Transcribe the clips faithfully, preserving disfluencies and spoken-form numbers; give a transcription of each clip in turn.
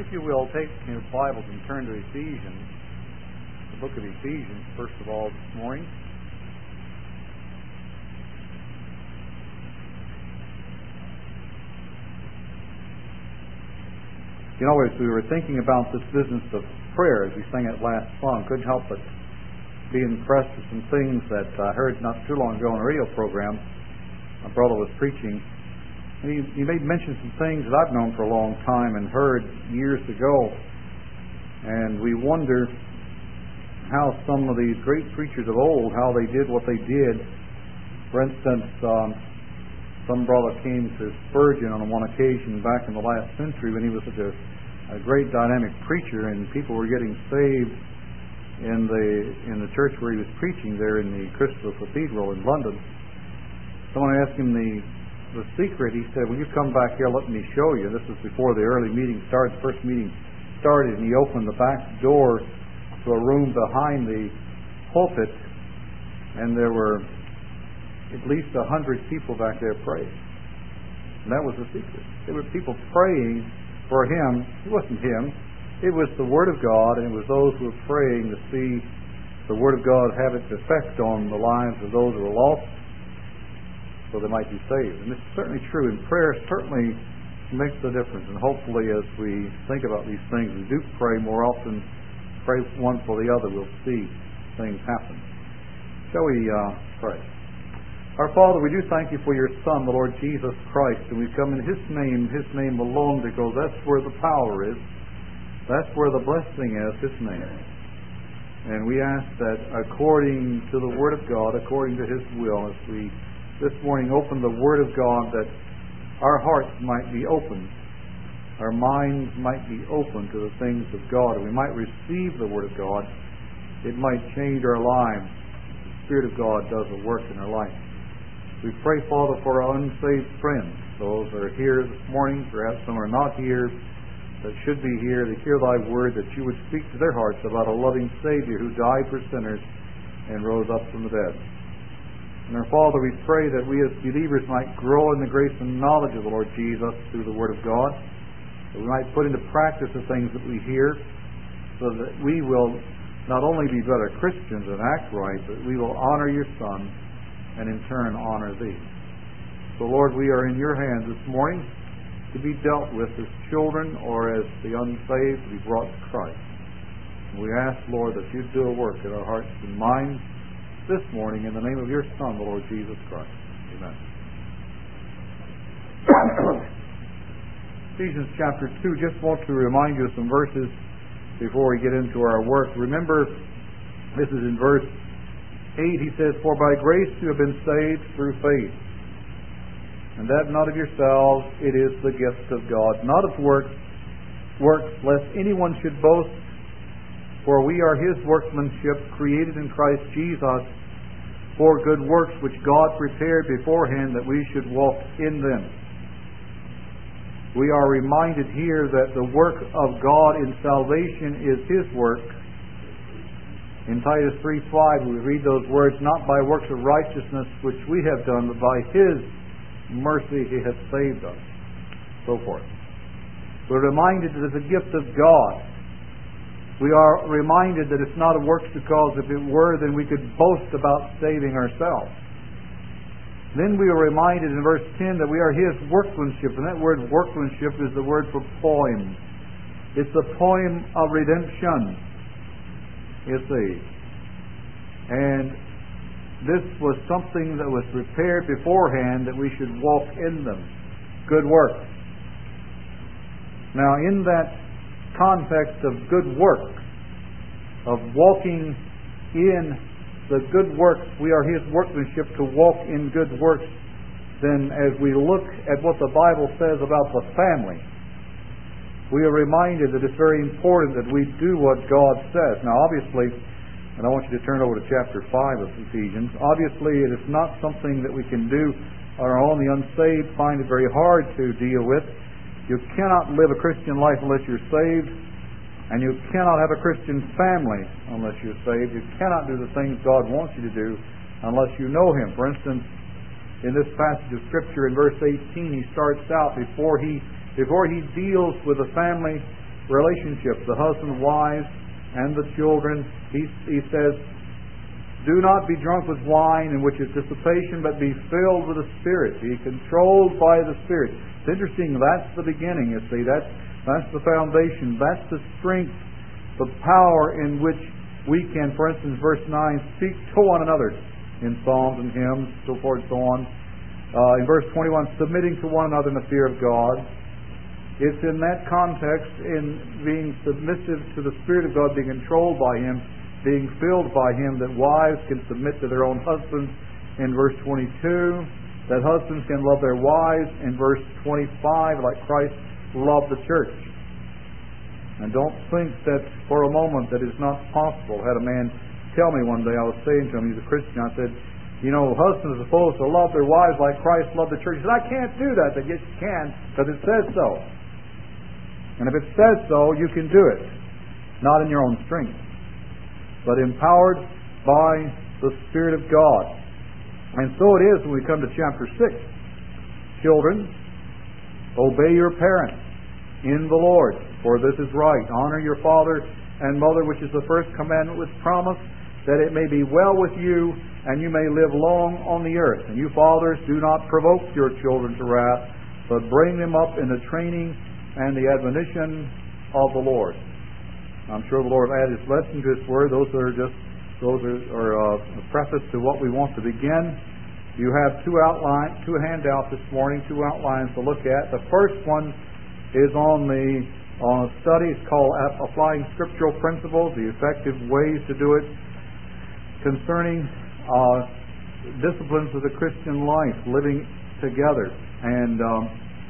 If you will, take your Bibles and turn to Ephesians, the book of Ephesians, first of all, this morning. You know, as we were thinking about this business of prayer, as we sang that last song, couldn't help but be impressed with some things that I heard not too long ago on a radio program. My brother was preaching. And he, he made mention of some things that I've known for a long time and heard years ago. And we wonder how some of these great preachers of old, how they did what they did. For instance, um, some brother came to Spurgeon on one occasion back in the last century when he was such a, a great dynamic preacher, and people were getting saved in the in the church where he was preaching there in the Crystal Cathedral in London. Someone asked him the the secret. He said, "Will you come back here? Let me show you." This was before the early meeting started. The first meeting started, and he opened the back door to a room behind the pulpit, and there were at least a hundred people back there praying. And that was the secret. There were people praying for him. It wasn't him. It was the Word of God, and it was those who were praying to see the Word of God have its effect on the lives of those who were lost, so they might be saved. And this is certainly true. And prayer certainly makes a difference. And hopefully, as we think about these things, we do pray more often, pray one for the other, we'll see things happen. Shall we uh, pray? Our Father, we do thank you for your Son, the Lord Jesus Christ, and we come in His name, His name alone, because that's where the power is. That's where the blessing is, His name. And we ask that according to the Word of God, according to His will, as we this morning open the Word of God, that our hearts might be open, our minds might be open to the things of God, and we might receive the Word of God. It might change our lives. The Spirit of God does a work in our life. We pray, Father, for our unsaved friends, those that are here this morning, perhaps some are not here, that should be here to hear Thy Word, that You would speak to their hearts about a loving Savior who died for sinners and rose up from the dead. And our Father, we pray that we as believers might grow in the grace and knowledge of the Lord Jesus through the Word of God, that we might put into practice the things that we hear, so that we will not only be better Christians and act right, but we will honor Your Son and in turn honor Thee. So Lord, we are in Your hands this morning to be dealt with as children or as the unsaved to be brought to Christ. And we ask, Lord, that You do a work in our hearts and minds this morning in the name of Your Son, the Lord Jesus Christ. Amen. Ephesians chapter two, just want to remind you of some verses before we get into our work. Remember, this is in verse eight. He says, "For by grace you have been saved through faith, and that not of yourselves, it is the gift of God, not of works, works, lest anyone should boast. For we are His workmanship, created in Christ Jesus for good works, which God prepared beforehand that we should walk in them." We are reminded here that the work of God in salvation is His work. In Titus three five, we read those words, "Not by works of righteousness which we have done, but by His mercy He hath saved us." So forth. We're reminded that it's a gift of God. We are reminded that it's not of works, because if it were, then we could boast about saving ourselves. Then we are reminded in verse ten that we are His workmanship, and that word workmanship is the word for poem. It's the poem of redemption, you see. And this was something that was prepared beforehand that we should walk in them. Good works. Now, in that context of good works, of walking in the good works, we are His workmanship to walk in good works. Then as we look at what the Bible says about the family, we are reminded that it's very important that we do what God says. Now obviously, and I want you to turn over to chapter five of Ephesians, obviously it is not something that we can do on our own. The unsaved find it very hard to deal with. You cannot live a Christian life unless you're saved, and you cannot have a Christian family unless you're saved. You cannot do the things God wants you to do unless you know Him. For instance, in this passage of Scripture in verse eighteen, he starts out before he before he deals with the family relationships, the husband, wives, and the children. He, he says, do not be drunk with wine, in which is dissipation, but be filled with the Spirit. Be controlled by the Spirit. It's interesting, that's the beginning, you see. That's, that's the foundation. That's the strength, the power in which we can, for instance, verse nine, speak to one another in psalms and hymns, so forth and so on. Uh, in verse twenty-one, submitting to one another in the fear of God. It's in that context, in being submissive to the Spirit of God, being controlled by Him, being filled by Him, that wives can submit to their own husbands in verse twenty-two, that husbands can love their wives in verse twenty-five, like Christ loved the church. And don't think that for a moment that it's not possible. I had a man tell me one day, I was saying to him, he's a Christian, I said, you know, husbands are supposed to love their wives like Christ loved the church. He said, I can't do that. I said, yes, you can, because it says so. And if it says so, you can do it. Not in your own strength, but empowered by the Spirit of God. And so it is when we come to chapter six. Children, obey your parents in the Lord, for this is right. Honor your father and mother, which is the first commandment with promise, that it may be well with you, and you may live long on the earth. And you fathers, do not provoke your children to wrath, but bring them up in the training and the admonition of the Lord. I'm sure the Lord added His blessing to His word. Those are just those are, are uh, a preface to what we want to begin. You have two outline, two handouts this morning, two outlines to look at. The first one is on the on a study. It's called Applying Scriptural Principles: The Effective Ways to Do It, concerning uh, disciplines of the Christian life, living together. And um,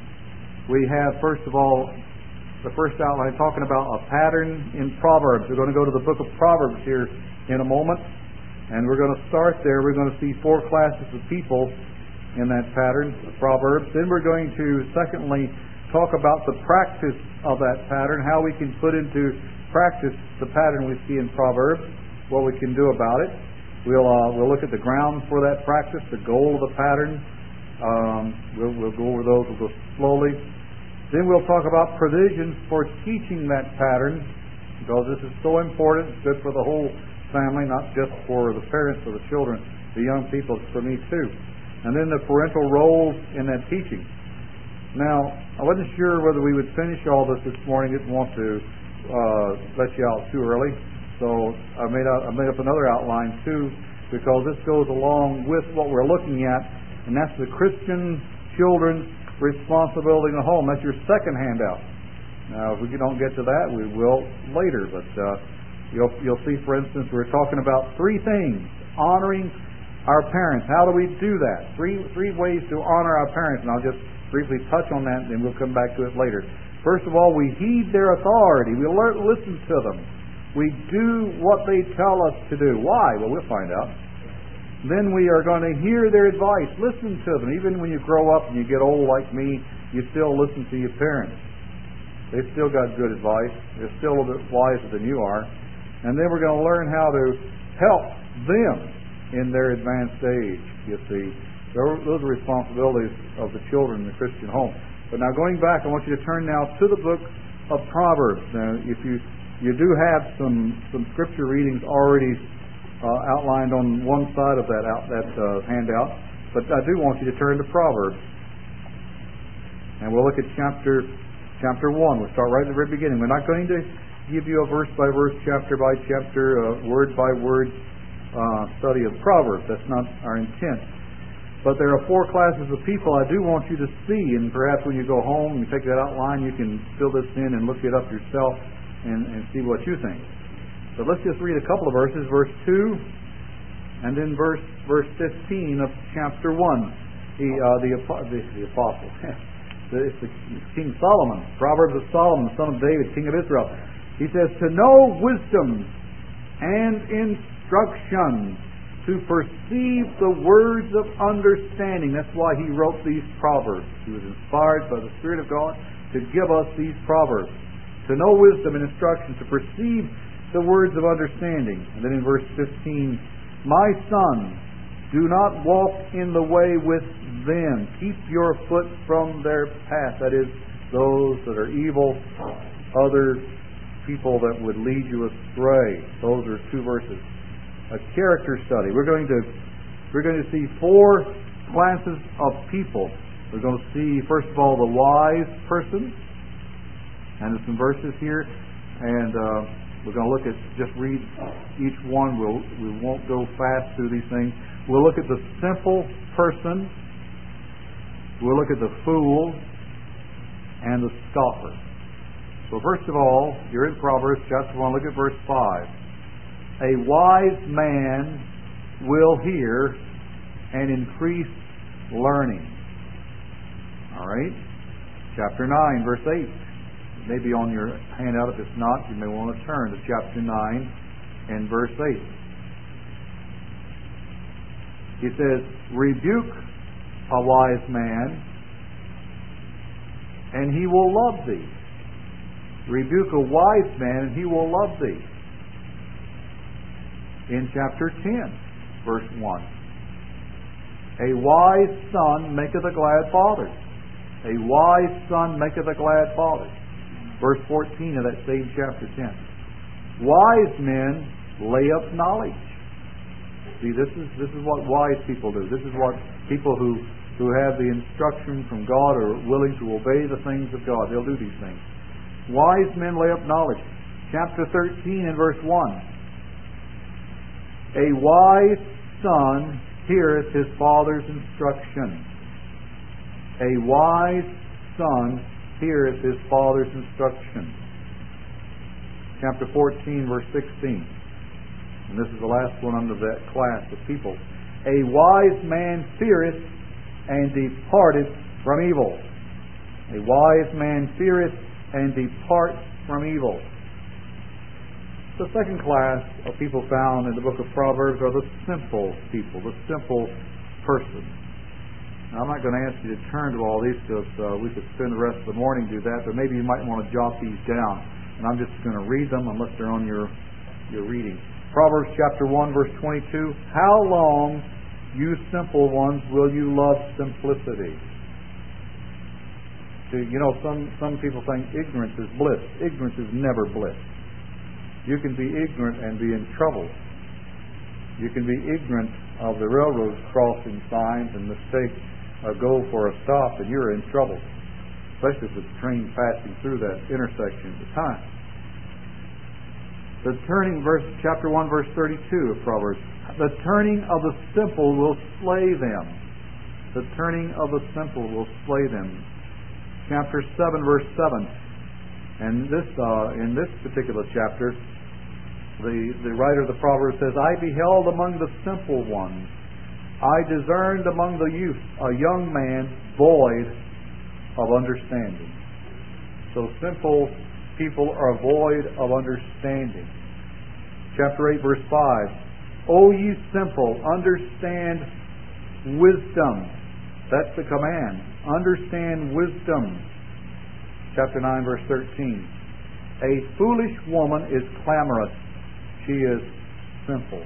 we have, first of all, the first outline talking about a pattern in Proverbs. We're going to go to the book of Proverbs here in a moment, and we're going to start there. We're going to see four classes of people in that pattern of Proverbs. Then we're going to, secondly, talk about the practice of that pattern, how we can put into practice the pattern we see in Proverbs, what we can do about it. We'll uh, we'll look at the grounds for that practice, the goal of the pattern. Um, we'll, we'll go over those. We'll go slowly. Then we'll talk about provisions for teaching that pattern, because this is so important. It's good for the whole family, not just for the parents or the children, the young people. It's for me too. And then the parental roles in that teaching. Now, I wasn't sure whether we would finish all this this morning. Didn't want to uh, let you out too early, so I made out, I made up another outline too, because this goes along with what we're looking at, and that's the Christian children's responsibility in the home. That's your second handout. Now, if we don't get to that, we will later. But uh, you'll you'll see, for instance, we're talking about three things: honoring our parents. How do we do that? Three three ways to honor our parents, and I'll just briefly touch on that, and then we'll come back to it later. First of all, we heed their authority. We learn, listen to them. We do what they tell us to do. Why? Well, we'll find out. Then we are going to hear their advice. Listen to them. Even when you grow up and you get old like me, you still listen to your parents. They've still got good advice. They're still a little bit wiser than you are. And then we're going to learn how to help them in their advanced age, you see. Those are responsibilities of the children in the Christian home. But now going back, I want you to turn now to the book of Proverbs. Now, if you you do have some, some scripture readings already uh, outlined on one side of that out, that uh, handout, but I do want you to turn to Proverbs. And we'll look at chapter chapter one. We'll start right at the very beginning. We're not going to give you a verse by verse, chapter by chapter, uh, word by word uh, study of Proverbs. That's not our intent. But there are four classes of people I do want you to see, and perhaps when you go home and you take that outline, you can fill this in and look it up yourself and, and see what you think. But let's just read a couple of verses, verse two, and then verse verse fifteen of chapter one. The uh, the, the, the apostle, it's the King Solomon, Proverbs of Solomon, the son of David, king of Israel. He says, to know wisdom and instruction, to perceive the words of understanding. That's why he wrote these Proverbs. He was inspired by the Spirit of God to give us these Proverbs. To know wisdom and instruction, to perceive the words of understanding. And then in verse fifteen, my son, do not walk in the way with them. Keep your foot from their path. That is, those that are evil, other people that would lead you astray. Those are two verses. A character study. We're going to we're going to see four classes of people. We're going to see, first of all, the wise person, and there's some verses here, and uh, we're going to look at, just read each one. We'll we won't go fast through these things. We'll look at the simple person. We'll look at the fool and the scoffer. So first of all, you're in Proverbs chapter one. Look at verse five. A wise man will hear and increase learning. All right. Chapter nine, verse eight. It may be on your handout. If it's not, you may want to turn to chapter nine and verse eight. He says, rebuke a wise man, and he will love thee. Rebuke a wise man, and he will love thee. In chapter ten, verse one. A wise son maketh a glad father. A wise son maketh a glad father. Verse fourteen of that same chapter ten. Wise men lay up knowledge. See, this is this is what wise people do. This is what people who, who have the instruction from God are willing to obey the things of God. They'll do these things. Wise men lay up knowledge. Chapter thirteen and verse one. A wise son heareth his father's instruction. A wise son heareth his father's instruction. Chapter fourteen, verse sixteen. And this is the last one under that class of people. A wise man feareth and departeth from evil. A wise man feareth and departs from evil. The second class of people found in the book of Proverbs are the simple people, the simple person. Now, I'm not going to ask you to turn to all these because uh, we could spend the rest of the morning do that, but maybe you might want to jot these down. And I'm just going to read them unless they're on your, your reading. Proverbs chapter one, verse twenty-two. How long, you simple ones, will you love simplicity? See, you know, some, some people think ignorance is bliss. Ignorance is never bliss. You can be ignorant and be in trouble. You can be ignorant of the railroad crossing signs and mistake a go for a stop, and you're in trouble, especially if it's a train passing through that intersection at the time. The turning, verse chapter one, verse thirty-two of Proverbs. The turning of the simple will slay them. The turning of the simple will slay them. Chapter seven, verse seven. And this, uh, in this particular chapter, the, the writer of the Proverbs says, I beheld among the simple ones, I discerned among the youth a young man void of understanding. So simple people are void of understanding. Chapter eight, verse five. O ye simple, understand wisdom. That's the command. Understand wisdom. Chapter nine, verse thirteen. A foolish woman is clamorous. She is simple.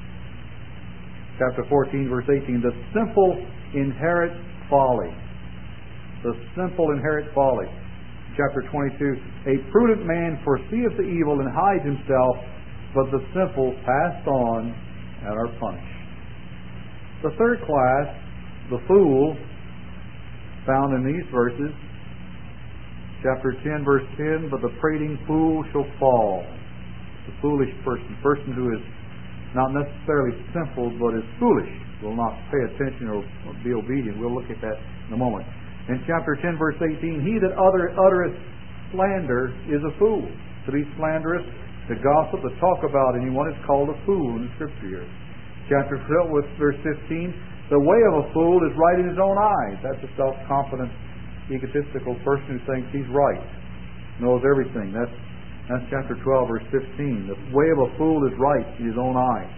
Chapter fourteen, verse eighteen. The simple inherit folly. The simple inherit folly. Chapter twenty-two. A prudent man foreseeth the evil and hides himself, but the simple pass on and are punished. The third class, the fool, found in these verses. Chapter ten, verse ten. But the prating fool shall fall. The foolish person, person who is not necessarily simple, but is foolish, will not pay attention or be obedient. We'll look at that in a moment. In chapter ten, verse eighteen, he that utter, uttereth slander is a fool. To be slanderous, to gossip, to talk about anyone is called a fool in the Scripture here. Chapter twelve, verse fifteen, the way of a fool is right in his own eyes. That's a self-confident, egotistical person who thinks he's right, knows everything. That's That's chapter twelve, verse fifteen. The way of a fool is right in his own eyes.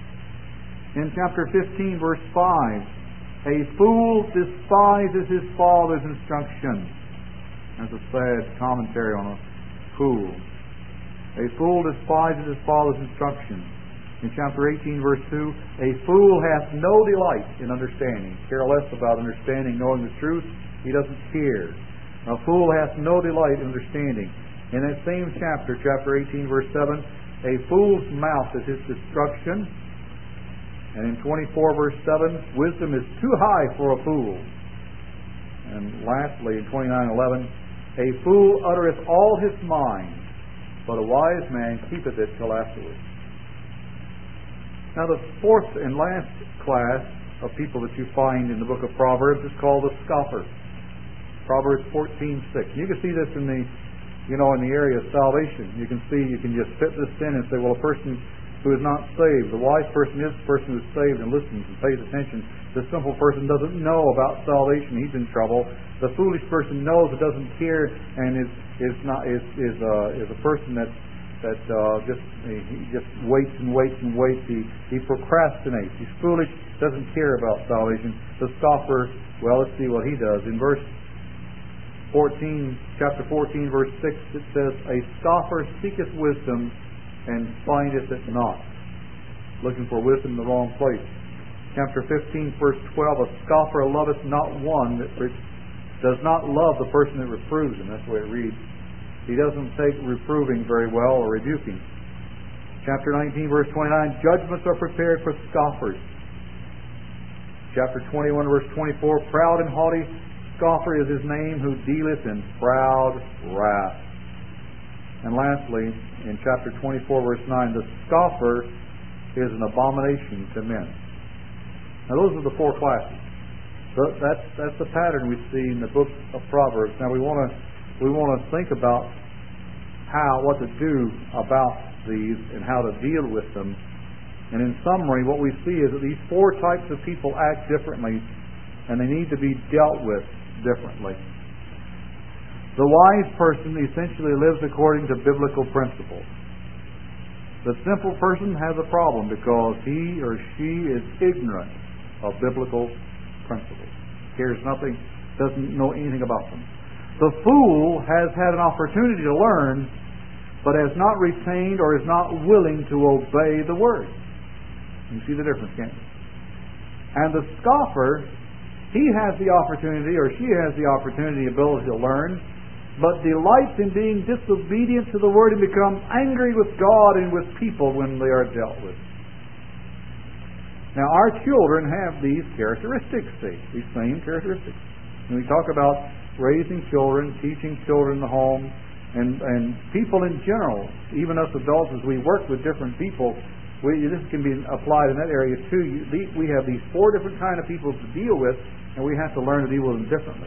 In chapter fifteen, verse five, a fool despises his father's instruction. That's a sad commentary on a fool. A fool despises his father's instruction. In chapter eighteen, verse two, a fool hath no delight in understanding. Care less about understanding, knowing the truth. He doesn't care. A fool hath no delight in understanding. In that same chapter, chapter eighteen, verse seven, a fool's mouth is his destruction. And in twenty-four, verse seven, wisdom is too high for a fool. And lastly, in twenty-nine eleven, a fool uttereth all his mind, but a wise man keepeth it till afterwards. Now the fourth and last class of people that you find in the book of Proverbs is called the scoffer. Proverbs fourteen six. You can see this in the, you know, in the area of salvation. You can see, you can just fit this in and say, well, a person who is not saved, the wise person is the person who is saved and listens and pays attention. The simple person doesn't know about salvation; he's in trouble. The foolish person knows but doesn't care and is is not is is uh, is a person that that uh, just he just waits and waits and waits. He he procrastinates. He's foolish. Doesn't care about salvation. The scoffer. Well, let's see what he does in verse fourteen, chapter fourteen, verse six. It says, "A scoffer seeketh wisdom, and findeth it not." Looking for wisdom in the wrong place. Chapter fifteen, verse twelve, "A scoffer loveth not one that re- does not love the person that reproves him." That's the way it reads. He doesn't take reproving very well or rebuking. Chapter nineteen, verse twenty-nine, "Judgments are prepared for scoffers." Chapter twenty-one, verse twenty-four, "Proud and haughty scoffer is his name, who dealeth in proud wrath." And lastly, in chapter twenty-four, verse nine, "The scoffer is an abomination to men." Now those are the four classes. So that's that's the pattern we see in the book of Proverbs. Now we want to we want to think about how what to do about these and how to deal with them. And in summary, what we see is that these four types of people act differently, and they need to be dealt with differently. The wise person essentially lives according to biblical principles. The simple person has a problem because he or she is ignorant of biblical principles. Cares nothing, doesn't know anything about them. The fool has had an opportunity to learn, but has not retained or is not willing to obey the word. You see the difference, can't you? And the scoffer, he has the opportunity, or she has the opportunity, ability to learn, but delights in being disobedient to the word and becomes angry with God and with people when they are dealt with. Now, our children have these characteristics, see, these same characteristics. When we talk about raising children, teaching children in the home, and, and people in general, even us adults, as we work with different people, we, this can be applied in that area too. You, we have these four different kind of people to deal with, and we have to learn to deal with them differently.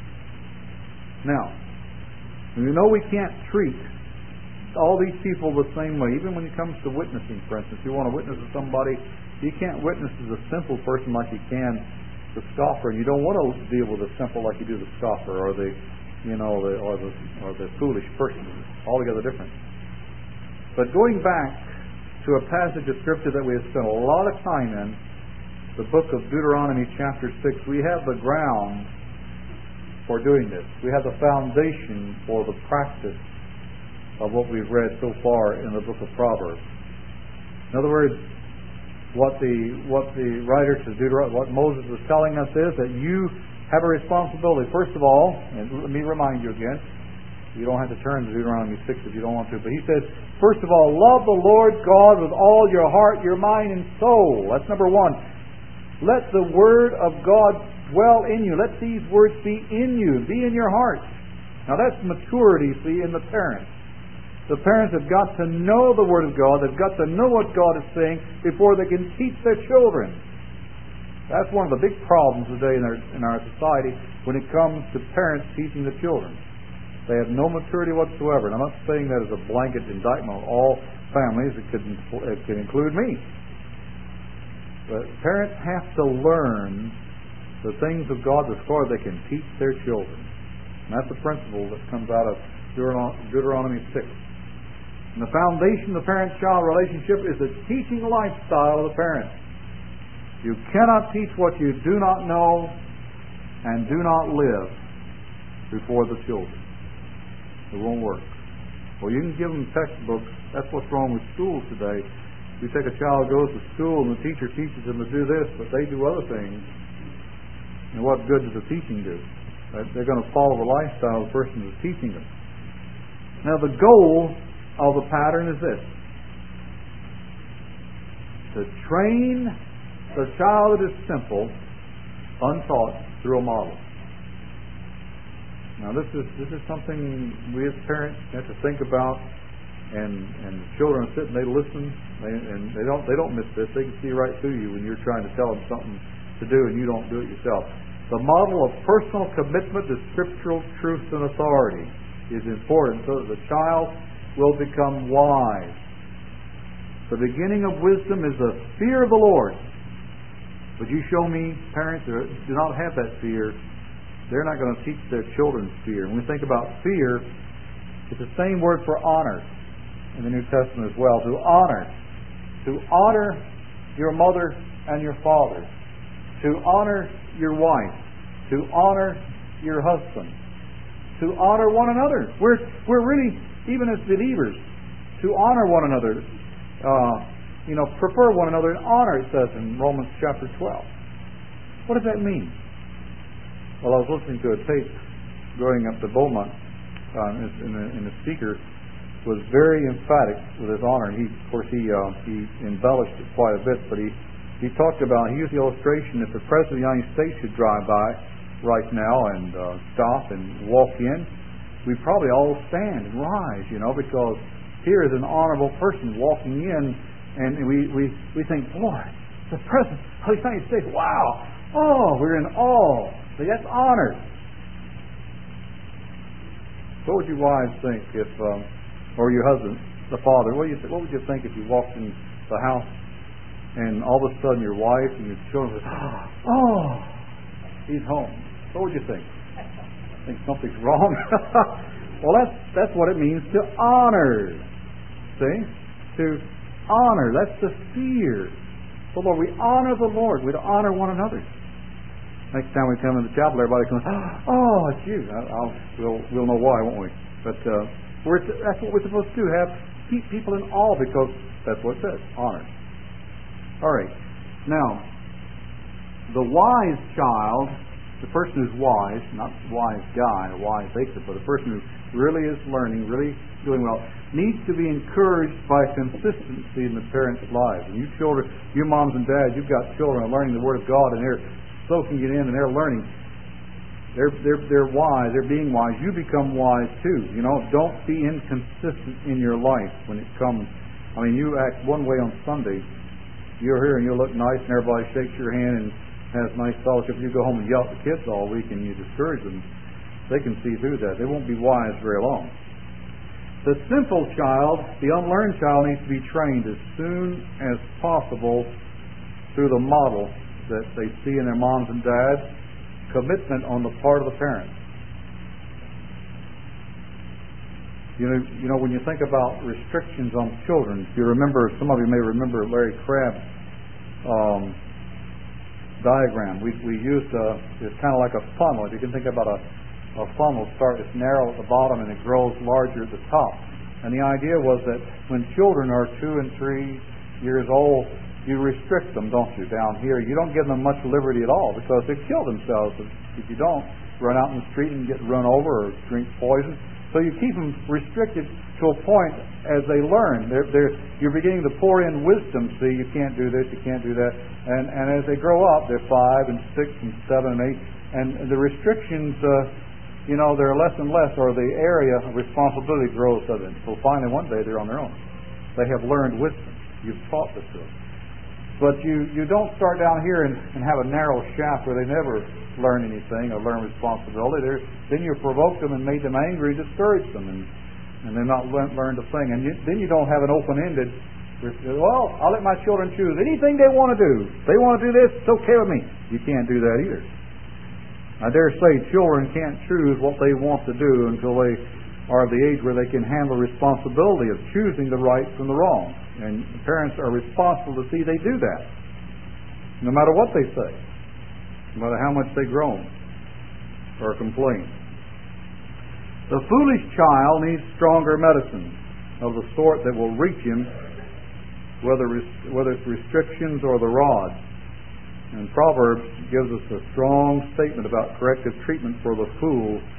Now, we know we can't treat all these people the same way. Even when it comes to witnessing, for instance, you want to witness to somebody, you can't witness as a simple person like you can the scoffer, and you don't want to deal with the simple like you do the scoffer or the, you know, the, or the or the foolish person. Altogether different. But going back to a passage of Scripture that we have spent a lot of time in, the book of Deuteronomy chapter six, we have the ground for doing this. We have the foundation for the practice of what we've read so far in the book of Proverbs. In other words, what the what the writer to Deuteronomy, what Moses was telling us is that you have a responsibility. First of all, and let me remind you again, you don't have to turn to Deuteronomy six if you don't want to, but he says, first of all, love the Lord God with all your heart, your mind, and soul. That's number one. Let the Word of God dwell in you. Let these words be in you, be in your heart. Now that's maturity, see, in the parents. The parents have got to know the Word of God. They've got to know what God is saying before they can teach their children. That's one of the big problems today in our, in our society when it comes to parents teaching the children. They have no maturity whatsoever. And I'm not saying that as a blanket indictment on all families. It could, it could include me. But parents have to learn the things of God before they can teach their children. And that's the principle that comes out of Deuteronomy six. And the foundation of the parent-child relationship is the teaching lifestyle of the parent. You cannot teach what you do not know and do not live before the children. It won't work. Well, you can give them textbooks. That's what's wrong with schools today. You take a child who goes to school and the teacher teaches them to do this, but they do other things. And what good does the teaching do? They're going to follow the lifestyle of the person who's teaching them. Now the goal of the pattern is this: to train the child that is simple, untaught, through a model. Now this is this is something we as parents have to think about, and and the children sit and they listen, they, and they don't they don't miss this. They can see right through you when you're trying to tell them something to do and you don't do it yourself. The model of personal commitment to scriptural truth and authority is important so that the child will become wise. The beginning of wisdom is the fear of the Lord. But you show me parents that do not have that fear, they're not going to teach their children fear. When we think about fear, it's the same word for honor in the New Testament as well. To honor. To honor your mother and your father. To honor your wife, to honor your husband, to honor one another. We're we're really, even as believers, to honor one another. Uh, you know, prefer one another in honor, it says in Romans chapter twelve. What does that mean? Well, I was listening to a tape growing up to Beaumont, uh, and, the, and the speaker was very emphatic with his honor. He, of course, he uh, he embellished it quite a bit, but he. He talked about, he used the illustration, if the President of the United States should drive by right now and uh, stop and walk in, we'd probably all stand and rise, you know, because here is an honorable person walking in, and we, we, we think, boy, the President of the United States, wow, oh, we're in awe. So that's honor. What would your wives think if, um, or your husband, the father, what, do you th- what would you think if you walked in the house and all of a sudden your wife and your children say, oh, he's home? What would you think? Think something's wrong? Well, that's that's what it means to honor. See? To honor. That's the fear. So, Lord, we honor the Lord. We honor one another. Next time we come in the chapel, everybody comes, oh, it's you. I'll, we'll, we'll know why, won't we? But uh, we're, that's what we're supposed to do, have keep people in awe, because that's what it says, honor. All right. Now, the wise child, the person who's wise, not the wise guy, a wise acre, but the person who really is learning, really doing well, needs to be encouraged by consistency in the parents' lives. And you children, you moms and dads, you've got children are learning the Word of God, and they're soaking it in, and they're learning. They're they're they're wise. They're being wise. You become wise too. You know, don't be inconsistent in your life when it comes. I mean, you act one way on Sunday. You're here and you look nice, and everybody shakes your hand and has nice fellowship. You go home and yell at the kids all week, and you discourage them. They can see through that. They won't be wise very long. The simple child, the unlearned child, needs to be trained as soon as possible through the model that they see in their moms and dads, commitment on the part of the parents. You know, you know, when you think about restrictions on children, if you remember, some of you may remember Larry Crabb's um, diagram. We we used a, it's kind of like a funnel. If you can think about a, a funnel, start it's narrow at the bottom and it grows larger at the top. And the idea was that when children are two and three years old, you restrict them, don't you? Down here, you don't give them much liberty at all, because they kill themselves if, if you don't run out in the street and get run over or drink poison. So you keep them restricted to a point as they learn. They're, they're, you're beginning to pour in wisdom. See, you can't do this, you can't do that. And, and as they grow up, they're five and six and seven and eight. And the restrictions, uh, you know, they're less and less, or the area of responsibility grows to them. So finally one day they're on their own. They have learned wisdom. You've taught this to them. But you, you don't start down here and, and have a narrow shaft where they never learn anything or learn responsibility. They're, then you provoke them and made them angry, discourage them, and, and they're not learned, learned a thing. And you, then you don't have an open-ended, well, I'll let my children choose anything they want to do. If they want to do this, it's okay with me. You can't do that either. I dare say children can't choose what they want to do until they are of the age where they can handle responsibility of choosing the right from the wrong. And parents are responsible to see they do that, no matter what they say, no matter how much they groan or complain. The foolish child needs stronger medicine of the sort that will reach him, whether whether it's restrictions or the rod. And Proverbs gives us a strong statement about corrective treatment for the fool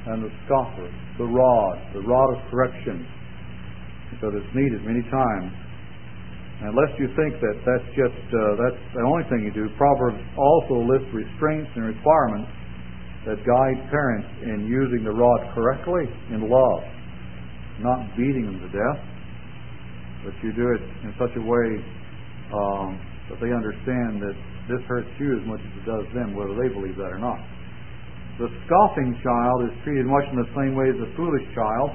and the scoffer, the rod, the rod of correction, because it's needed many times. And lest you think that that's just uh, that's the only thing you do, Proverbs also lists restraints and requirements that guide parents in using the rod correctly in love, not beating them to death, but you do it in such a way um, that they understand that this hurts you as much as it does them, whether they believe that or not. The scoffing child is treated much in the same way as the foolish child.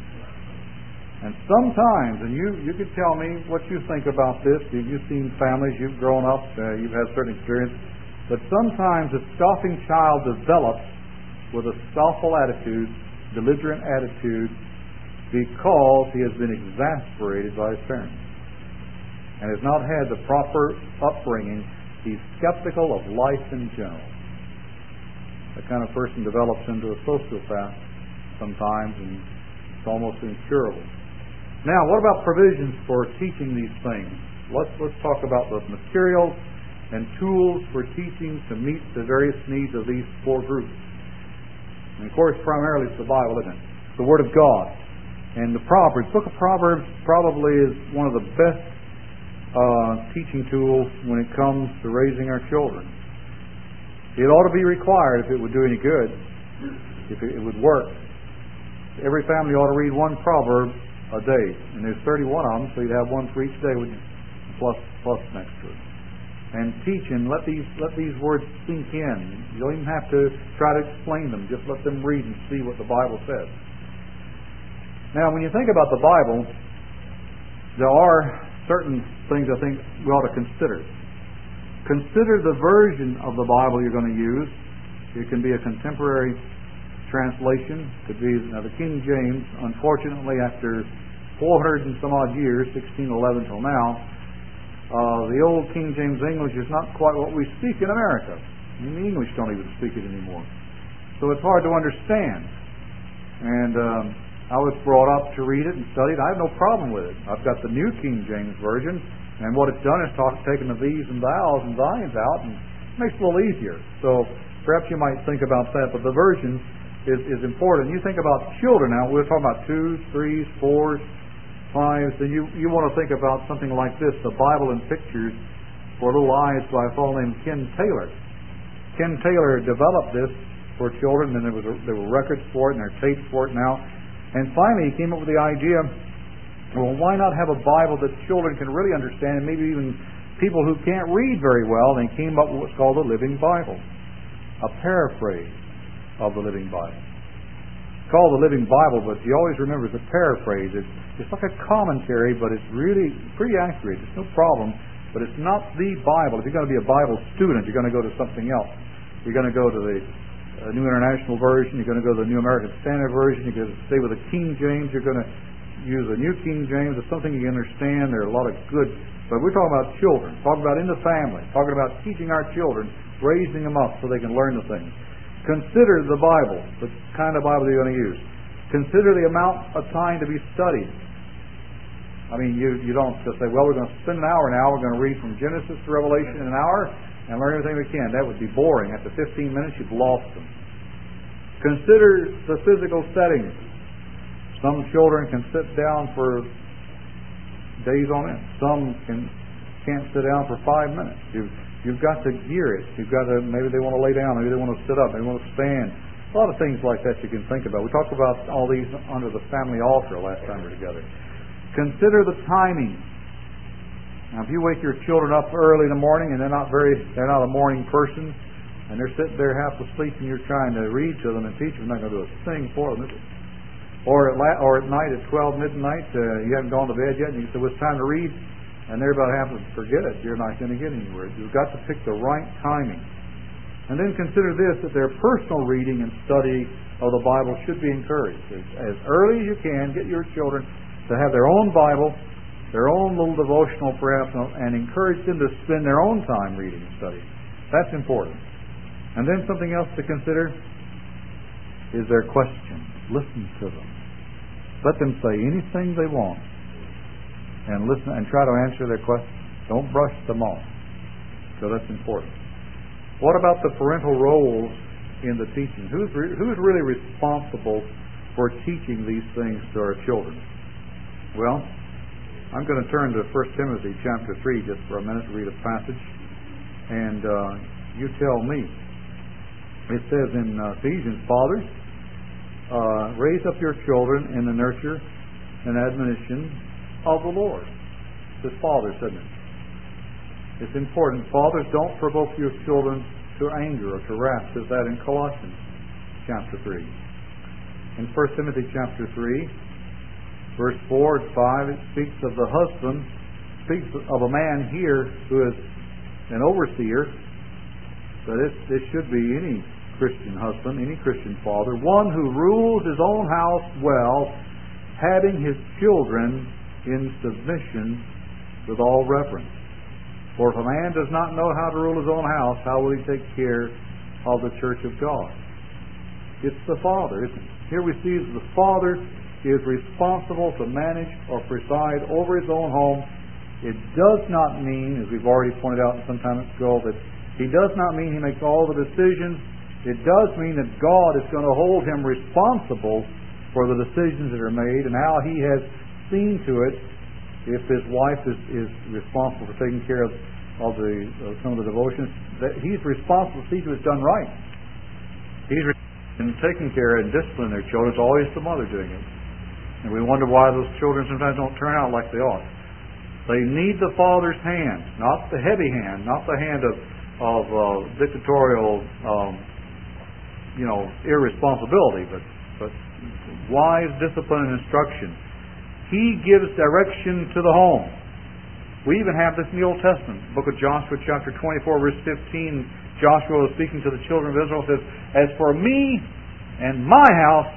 And sometimes, and you, you could tell me what you think about this. You've seen families, you've grown up, uh, you've had certain experience. But sometimes a scoffing child develops with a scoffful attitude, belligerent attitude, because he has been exasperated by his parents and has not had the proper upbringing. He's skeptical of life in general. That kind of person develops into a sociopath sometimes, and it's almost incurable. Now, what about provisions for teaching these things? Let's let's talk about the materials and tools for teaching to meet the various needs of these four groups. And of course, primarily it's the Bible, isn't it? It's the Word of God. And the Proverbs, the book of Proverbs probably is one of the best uh, teaching tools when it comes to raising our children. It ought to be required if it would do any good, if it, it would work. Every family ought to read one proverb a day, and there's thirty-one of them, so you'd have one for each day with plus plus next to it. And teach and let these let these words sink in. You don't even have to try to explain them; just let them read and see what the Bible says. Now, when you think about the Bible, there are certain things I think we ought to consider. Consider the version of the Bible you're going to use. It can be a contemporary translation, could be now the King James. Unfortunately, after four hundred and some odd years, sixteen eleven till now, uh, the old King James English is not quite what we speak in America. I mean, the English don't even speak it anymore, so it's hard to understand. And um, I was brought up to read it and study it. I have no problem with it. I've got the New King James Version, and what it's done is talk, taken the these and thous and thines out, and it makes it a little easier. So perhaps you might think about that, but the version Is, is important. You think about children now. We're talking about twos, threes, fours, fives, and you, you want to think about something like this, the Bible in Pictures for Little Eyes by a fellow named Ken Taylor. Ken Taylor developed this for children, and there was a, there were records for it, and there are tapes for it now. And finally, he came up with the idea, well, why not have a Bible that children can really understand, and maybe even people who can't read very well? And he came up with what's called the Living Bible, a paraphrase of the Living Bible. It's called the Living Bible, but you always remember it's a paraphrase. It's, it's like a commentary, but it's really pretty accurate. It's no problem, but it's not the Bible. If you're going to be a Bible student, you're going to go to something else. You're going to go to the uh, New International Version. You're going to go to the New American Standard Version. You're going to stay with the King James. You're going to use the New King James. It's something you understand. There are a lot of good, but we're talking about children, talking about in the family, talking about teaching our children, raising them up so they can learn the things. Consider the Bible, the kind of Bible you're going to use. Consider the amount of time to be studied. I mean, you, you don't just say, well, we're going to spend an hour now, we're going to read from Genesis to Revelation in an hour and learn everything we can. That would be boring. After fifteen minutes, you've lost them. Consider the physical settings. Some children can sit down for days on end. Some can, can't sit down for five minutes. You've, You've got to gear it. You've got to, maybe they want to lay down, maybe they want to sit up, maybe they want to stand. A lot of things like that you can think about. We talked about all these under the family altar last time we were together. Consider the timing. Now, if you wake your children up early in the morning and they're not very, they're not a morning person, and they're sitting there half asleep and you're trying to read to them and teach them, they're not going to do a thing for them, is it? Or at, la- or at night at twelve midnight, uh, you haven't gone to bed yet, and you say, well, it's time to read. And they're about half to forget it. You're not going to get anywhere. You've got to pick the right timing. And then consider this, that their personal reading and study of the Bible should be encouraged. As, as early as you can, get your children to have their own Bible, their own little devotional perhaps, and encourage them to spend their own time reading and studying. That's important. And then something else to consider is their questions. Listen to them. Let them say anything they want. And listen and try to answer their questions. Don't brush them off. So that's important. What about the parental roles in the teaching? Who's, re- who's really responsible for teaching these things to our children? Well, I'm going to turn to First Timothy chapter three just for a minute to read a passage. And uh, you tell me. It says in uh, Ephesians, fathers, uh, raise up your children in the nurture and admonition of the Lord. It says fathers, doesn't it? It's important. Fathers, don't provoke your children to anger or to wrath. It says that in Colossians chapter three. In First Timothy chapter three, verse four and five, it speaks of the husband, speaks of a man here who is an overseer, but it, it should be any Christian husband, any Christian father, one who rules his own house well, having his children in submission with all reverence. For if a man does not know how to rule his own house, how will he take care of the church of God? It's the father, isn't it? Here we see that the father is responsible to manage or preside over his own home. It does not mean, as we've already pointed out some time ago, that he does not mean he makes all the decisions. It does mean that God is going to hold him responsible for the decisions that are made and how he has seen to it. If his wife is, is responsible for taking care of, of the uh, some of the devotions, that he's responsible to see to it's done right. He's in taking care and disciplining their children. It's always the mother doing it. And we wonder why those children sometimes don't turn out like they ought. They need the father's hand, not the heavy hand, not the hand of, of uh, dictatorial, um, you know, irresponsibility, but, but wise discipline and instruction. He gives direction to the home. We even have this in the Old Testament. Book of Joshua, chapter twenty-four, verse fifteen. Joshua was speaking to the children of Israel, says, "As for me and my house,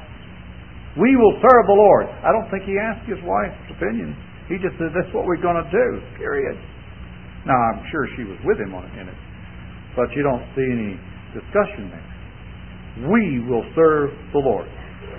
we will serve the Lord." I don't think he asked his wife's opinion. He just said, "That's what we're going to do." Period. Now, I'm sure she was with him on it, in it, but you don't see any discussion there. We will serve the Lord.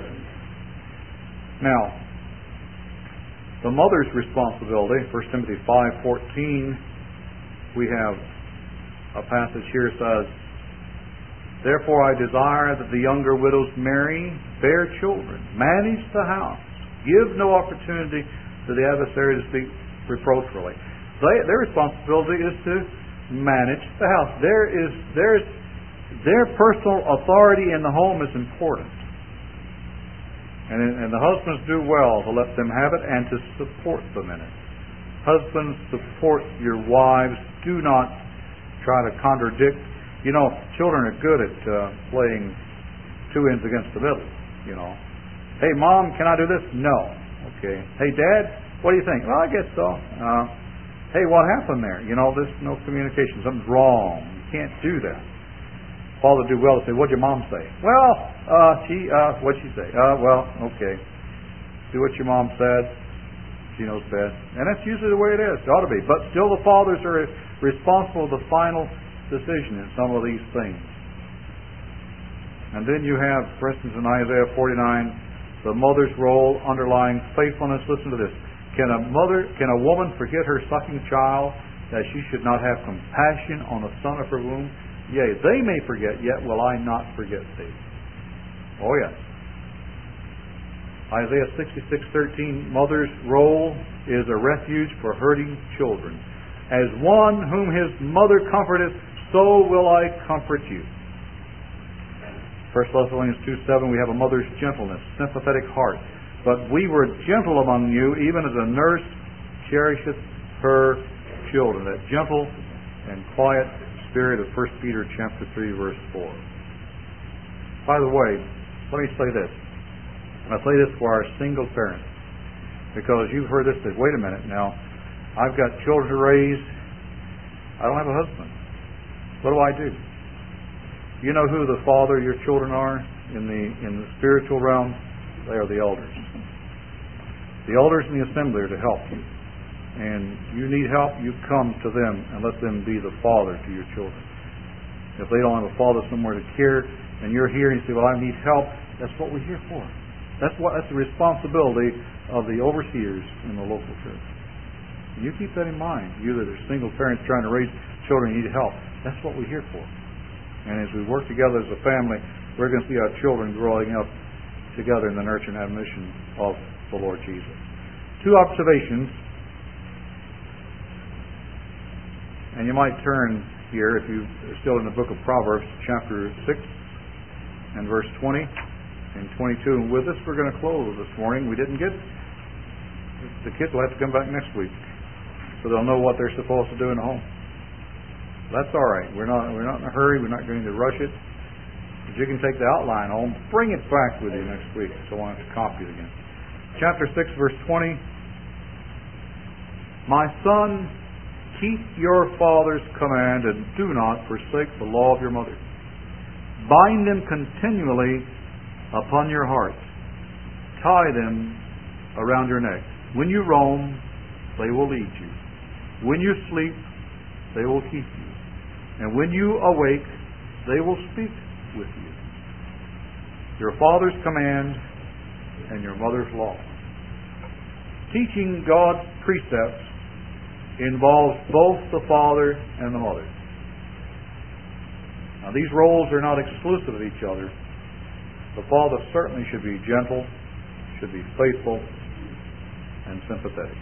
Now, the mother's responsibility, First Timothy five fourteen, we have a passage here that says, "Therefore I desire that the younger widows marry, bear children, manage the house, give no opportunity to the adversary to speak reproachfully." They, their responsibility is to manage the house. There is there's their personal authority in the home is important. And, and the husbands do well to let them have it and to support them in it. Husbands, support your wives. Do not try to contradict. You know, children are good at uh, playing two ends against the middle. You know, "Hey, Mom, can I do this?" "No." "Okay." "Hey, Dad, what do you think?" "Well, I guess so." Uh, "Hey, what happened there?" You know, there's no communication. Something's wrong. You can't do that. Father do well to say, "What'd your mom say?" "Well, uh, she, uh, what'd she say?" Uh, well, okay. Do what your mom said. She knows best. And that's usually the way it is. It ought to be. But still the fathers are responsible for the final decision in some of these things. And then you have, for instance, in Isaiah forty-nine, the mother's role underlying faithfulness. Listen to this. Can a mother, can a woman forget her sucking child, that she should not have compassion on the son of her womb? Yea, they may forget, yet will I not forget thee. Oh yes. Isaiah sixty-six thirteen, mother's role is a refuge for hurting children. As one whom his mother comforteth, so will I comfort you. First Thessalonians two seven, we have a mother's gentleness, sympathetic heart. But we were gentle among you, even as a nurse cherisheth her children. That gentle and quiet spirit of First Peter chapter three, verse four. By the way, let me say this. I say this for our single parents, because you've heard this. Say, wait a minute now, I've got children to raise. I don't have a husband. What do I do? You know who the father of your children are in the in the spiritual realm? They are the elders. The elders in the assembly are to help you. And you need help, you come to them and let them be the father to your children. If they don't have a father somewhere to care, and you're here and you say, "Well, I need help," that's what we're here for. That's what that's the responsibility of the overseers in the local church. And you keep that in mind. You that are single parents trying to raise children and need help. That's what we're here for. And as we work together as a family, we're going to see our children growing up together in the nurture and admonition of the Lord Jesus. Two observations, and you might turn here if you're still in the book of Proverbs, chapter six and verse twenty and twenty-two. And with this, we're going to close this morning. We didn't get, the kids will have to come back next week so they'll know what they're supposed to do in the home. That's all right. We're not we're not in a hurry. We're not going to rush it. But you can take the outline home, bring it back with you next week, so I won't have to copy it again. Chapter six, verse twenty. My son, keep your father's command and do not forsake the law of your mother. Bind them continually upon your heart. Tie them around your neck. When you roam, they will lead you. When you sleep, they will keep you. And when you awake, they will speak with you. Your father's command and your mother's law. Teaching God's precepts involves both the father and the mother. Now, these roles are not exclusive of each other. The father certainly should be gentle, should be faithful, and sympathetic.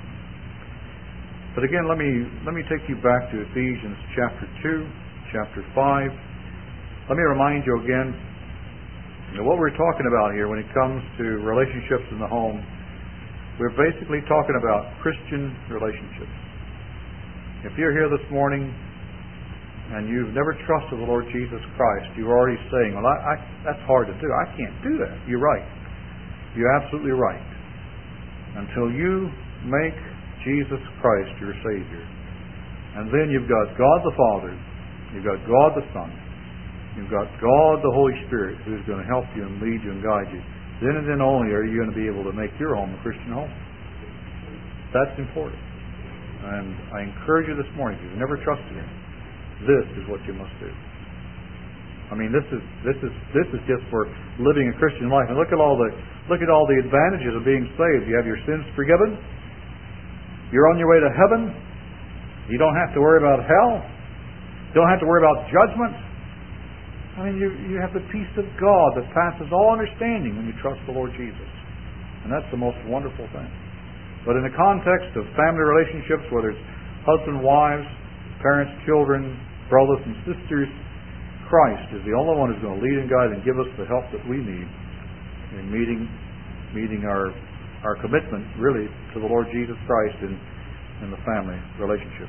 But again, let me let me take you back to Ephesians chapter two, chapter five. Let me remind you again, you know, what we're talking about here when it comes to relationships in the home. We're basically talking about Christian relationships. If you're here this morning and you've never trusted the Lord Jesus Christ, you're already saying, well, I, I, that's hard to do. I can't do that. You're right. You're absolutely right. Until you make Jesus Christ your Savior. And then you've got God the Father, you've got God the Son, you've got God the Holy Spirit who's going to help you and lead you and guide you. Then and then only are you going to be able to make your home a Christian home. That's important. And I encourage you this morning, if you've never trusted Him, this is what you must do. I mean, this is this is this is just for living a Christian life. And look at all the look at all the advantages of being saved. You have your sins forgiven. You're on your way to heaven. You don't have to worry about hell. You don't have to worry about judgment. I mean, you, you have the peace of God that passes all understanding when you trust the Lord Jesus. And that's the most wonderful thing. But in the context of family relationships, whether it's husband, wives, parents, children, brothers and sisters, Christ is the only one who's going to lead and guide and give us the help that we need in meeting meeting our our commitment, really, to the Lord Jesus Christ in, in the family relationship.